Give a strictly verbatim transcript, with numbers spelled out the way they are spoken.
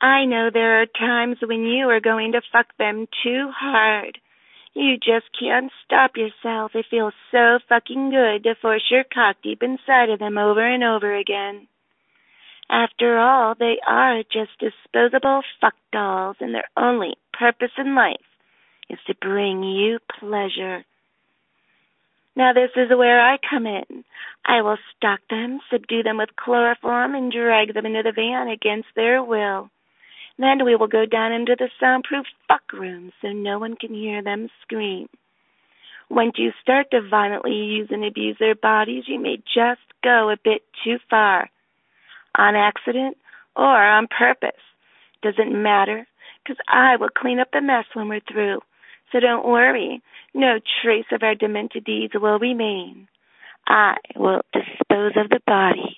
I know there are times when you are going to fuck them too hard. You just can't stop yourself. It feels so fucking good to force your cock deep inside of them over and over again. After all, they are just disposable fuck dolls, and their only purpose in life is to bring you pleasure. Now this is where I come in. I will stalk them, subdue them with chloroform, and drag them into the van against their will. Then we will go down into the soundproof fuck room so no one can hear them scream. Once you start to violently use and abuse their bodies, you may just go a bit too far. On accident or on purpose. Doesn't matter, because I will clean up the mess when we're through. So don't worry, no trace of our demented deeds will remain. I will dispose of the body.